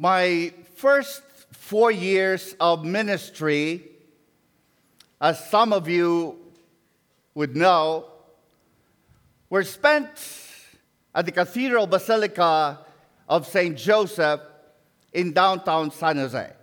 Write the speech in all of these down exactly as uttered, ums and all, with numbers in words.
My first four years of ministry, as some of you would know, were spent at the Cathedral Basilica of Saint Joseph in downtown San Jose.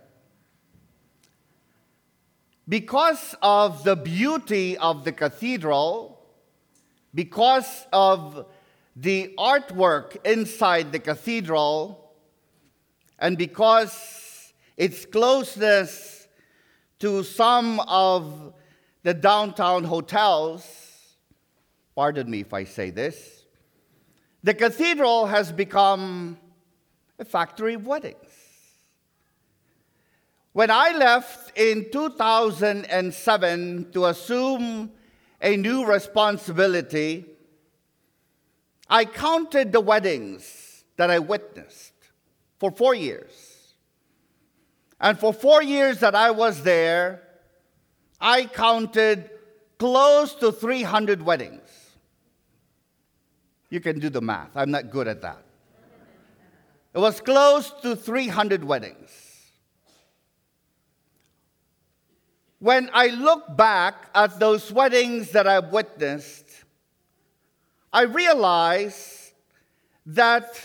Because of the beauty of the cathedral, because of the artwork inside the cathedral, and because its closeness to some of the downtown hotels, pardon me if I say this, the cathedral has become a factory of weddings. When I left in two thousand seven to assume a new responsibility, I counted the weddings that I witnessed for four years. And for four years that I was there, I counted close to three hundred weddings. You can do the math. I'm not good at that. It was close to three hundred weddings. When I look back at those weddings that I've witnessed, I realize that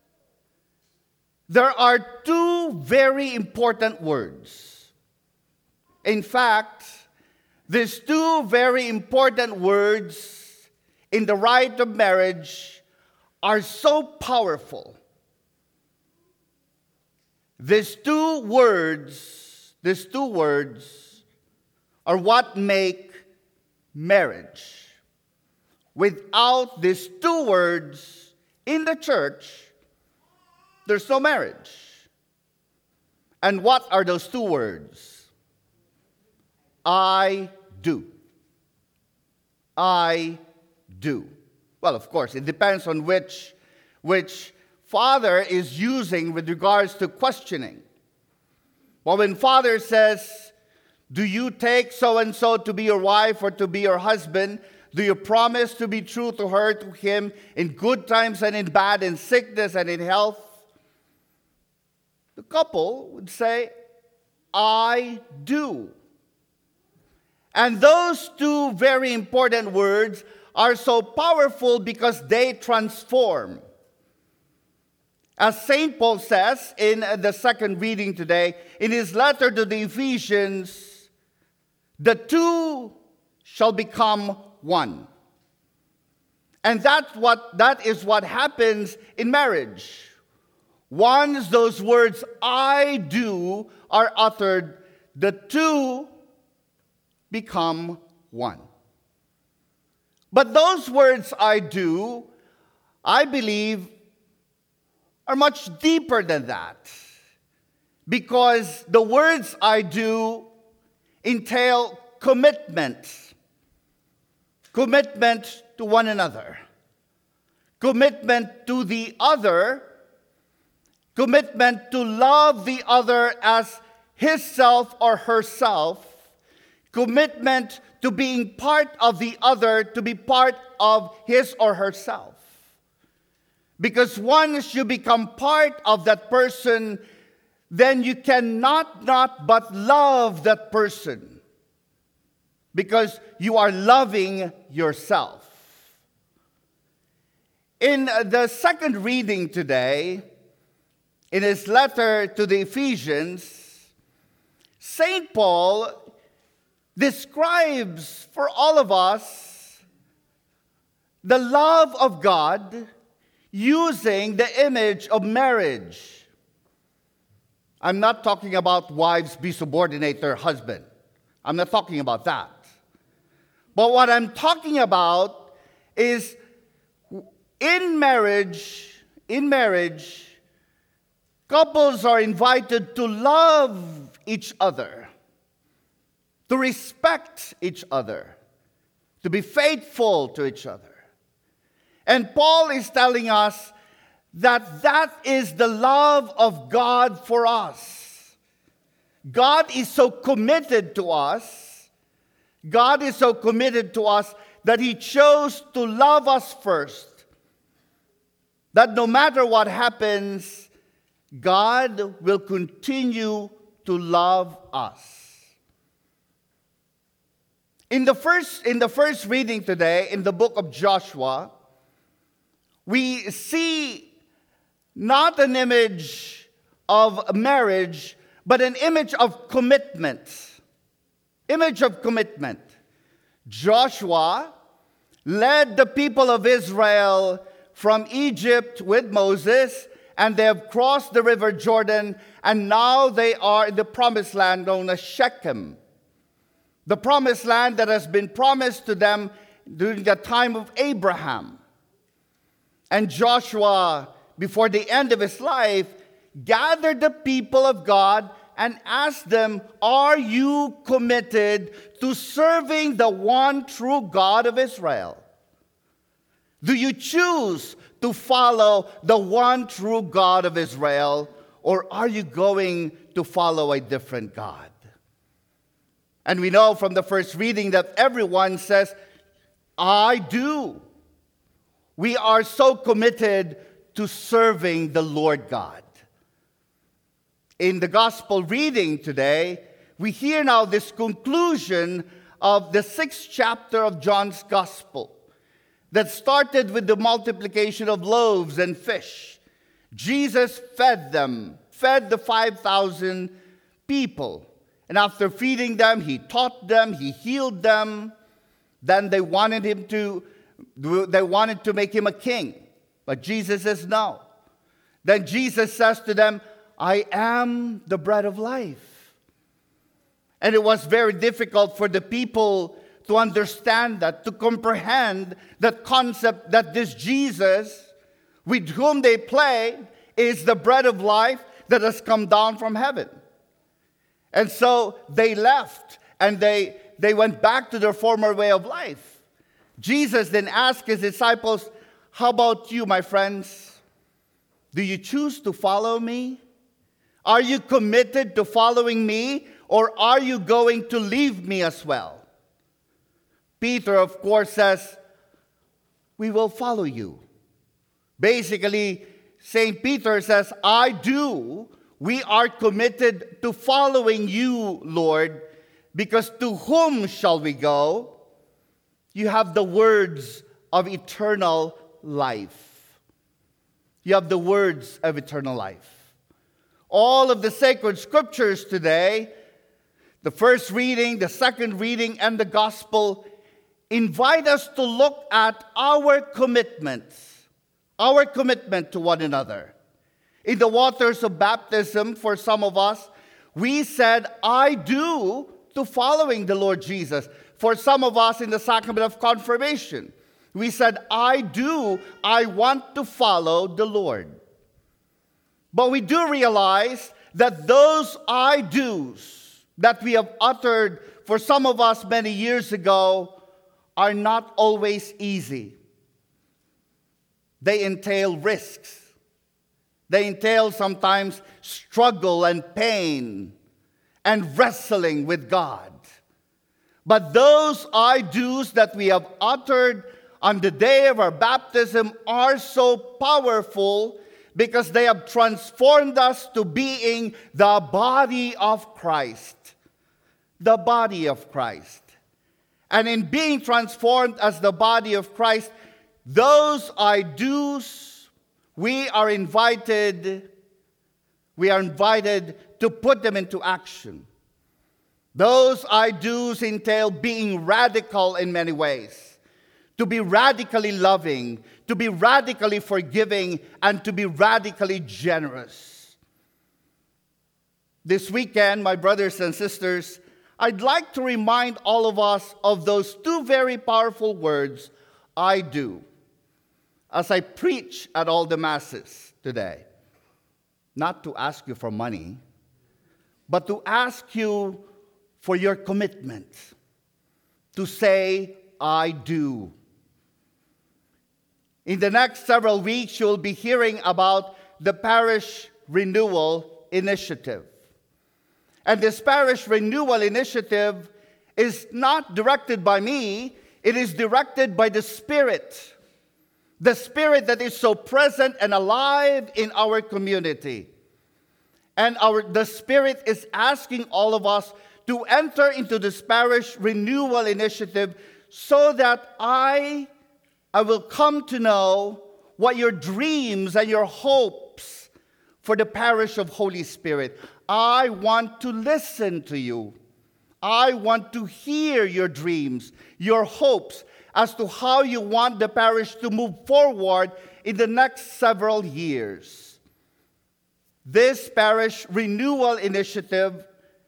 there are two very important words. In fact, these two very important words in the rite of marriage are so powerful. These two words, these two words are what make marriage. Without these two words in the church, there's no marriage. And what are those two words? I do. I do. Well, of course, it depends on which, which father is using with regards to questioning. Well, when father says, do you take so-and-so to be your wife or to be your husband? Do you promise to be true to her, to him, in good times and in bad, in sickness and in health? The couple would say, I do. And those two very important words are so powerful because they transform. As Saint Paul says in the second reading today, in his letter to the Ephesians, the two shall become one. And that's what, that is what happens in marriage. Once those words, I do, are uttered, the two become one. But those words, I do, I believe, are much deeper than that. Because the words, I do, entail commitment. Commitment to one another. Commitment to the other. Commitment to love the other as his self or herself. Commitment to being part of the other, to be part of his or herself. Because once you become part of that person, then you cannot not but love that person. Because you are loving yourself. In the second reading today, in his letter to the Ephesians, Saint Paul describes for all of us the love of God using the image of marriage. I'm not talking about wives be subordinate to their husband. I'm not talking about that. But what I'm talking about is in marriage, in marriage, couples are invited to love each other, to respect each other, to be faithful to each other. And Paul is telling us that that is the love of God for us. God is so committed to us. God is so committed to us that He chose to love us first. That no matter what happens, God will continue to love us. In the first, in the first reading today, in the book of Joshua, we see not an image of marriage, but an image of commitment. Image of commitment. Joshua led the people of Israel from Egypt with Moses, and they have crossed the river Jordan, and now they are in the promised land known as Shechem. The promised land that has been promised to them during the time of Abraham. And Joshua, before the end of his life, gathered the people of God and asked them, are you committed to serving the one true God of Israel? Do you choose to follow the one true God of Israel, or are you going to follow a different God? And we know from the first reading that everyone says, I do. We are so committed to serving the Lord God. In the gospel reading today, we hear now this conclusion of the sixth chapter of John's gospel that started with the multiplication of loaves and fish. Jesus fed them, fed the five thousand people. And after feeding them, he taught them, he healed them. Then they wanted him to, they wanted to make him a king. But Jesus says no. Then Jesus says to them, I am the bread of life. And it was very difficult for the people to understand that, to comprehend that concept that this Jesus, with whom they played, is the bread of life that has come down from heaven. And so they left and they, they went back to their former way of life. Jesus then asked his disciples, how about you, my friends? Do you choose to follow me? Are you committed to following me, or are you going to leave me as well? Peter, of course, says, we will follow you. Basically, Saint Peter says, I do. We are committed to following you, Lord, because to whom shall we go? You have the words of eternal life. You have the words of eternal life. All of the sacred scriptures today, the first reading, the second reading, and the gospel, invite us to look at our commitments, our commitment to one another. In the waters of baptism, for some of us, we said, I do to following the Lord Jesus. For some of us in the sacrament of confirmation, we said, I do, I want to follow the Lord. But we do realize that those I do's that we have uttered for some of us many years ago are not always easy. They entail risks. They entail sometimes struggle and pain and wrestling with God. But those I do's that we have uttered on the day of our baptism are so powerful because they have transformed us to being the body of Christ. The body of Christ. And in being transformed as the body of Christ, those I do's, we are invited, we are invited to put them into action. Those I do's entail being radical in many ways. To be radically loving, to be radically forgiving, and to be radically generous. This weekend, my brothers and sisters, I'd like to remind all of us of those two very powerful words, I do, as I preach at all the masses today. Not to ask you for money, but to ask you for your commitment to say, I do. In the next several weeks, you'll be hearing about the Parish Renewal Initiative. And this Parish Renewal Initiative is not directed by me, it is directed by the Spirit. The Spirit that is so present and alive in our community. And our the Spirit is asking all of us to enter into this parish renewal initiative so that I, I will come to know what your dreams and your hopes for the parish of Holy Spirit. I want to listen to you. I want to hear your dreams, your hopes as to how you want the parish to move forward in the next several years. This parish renewal initiative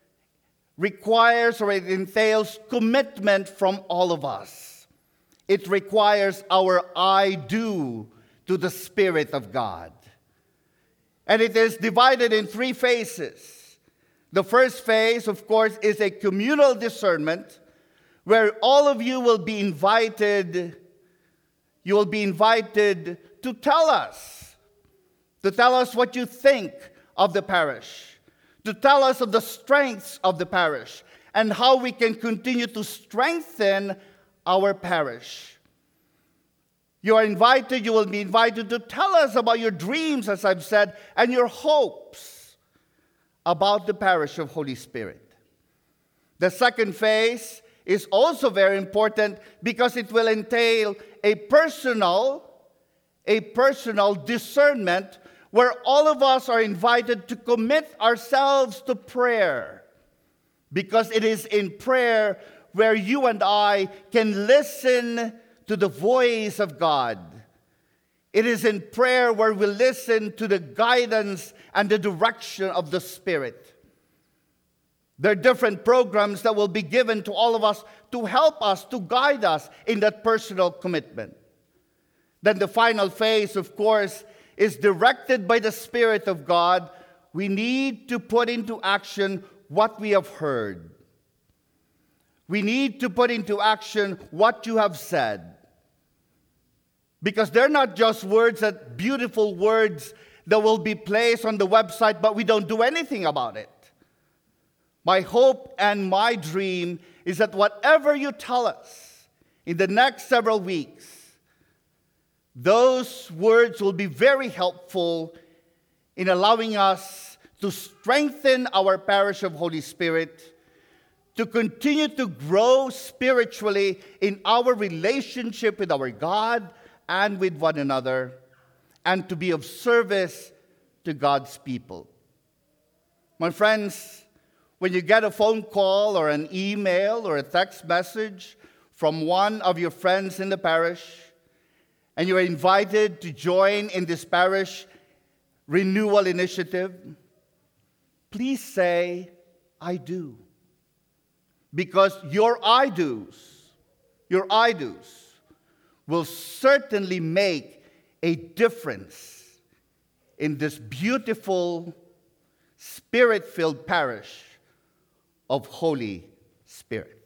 requires or it entails commitment from all of us. It requires our I do to the Spirit of God. And it is divided in three phases. The first phase, of course, is a communal discernment where all of you will be invited, you will be invited to tell us, to tell us what you think of the parish, to tell us of the strengths of the parish, and how we can continue to strengthen our parish. You are invited, you will be invited to tell us about your dreams, as I've said, and your hopes about the parish of Holy Spirit. The second phase is also very important because it will entail a personal, a personal discernment where all of us are invited to commit ourselves to prayer, because it is in prayer where you and I can listen to the voice of God. It is in prayer where we listen to the guidance and the direction of the Spirit. There are different programs that will be given to all of us to help us, to guide us in that personal commitment. Then the final phase, of course, is directed by the Spirit of God. We need to put into action what we have heard. We need to put into action what you have said. Because they're not just words, that beautiful words that will be placed on the website, but we don't do anything about it. My hope and my dream is that whatever you tell us in the next several weeks, those words will be very helpful in allowing us to strengthen our parish of Holy Spirit, to continue to grow spiritually in our relationship with our God and with one another, and to be of service to God's people. My friends, when you get a phone call or an email or a text message from one of your friends in the parish, and you're invited to join in this parish renewal initiative, please say, I do. Because your I do's, your I do's will certainly make a difference in this beautiful, Spirit-filled parish of Holy Spirit.